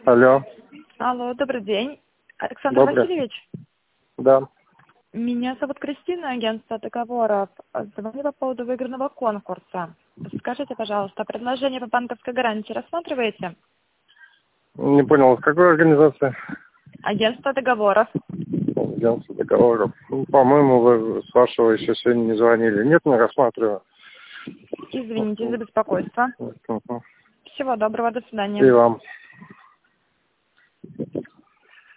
Алло. Алло, добрый день. Александр Добрый. Васильевич? Да. Меня зовут Кристина, агентство договоров. Звоню по поводу выигранного конкурса. Скажите, пожалуйста, предложение по банковской гарантии рассматриваете? Не понял, с какой организации? Агентство договоров. Агентство договоров. Ну, по-моему, вы с вашего еще сегодня не звонили. Нет, не рассматриваю. Извините за беспокойство. Мгм. Всего доброго, до И свидания. вам.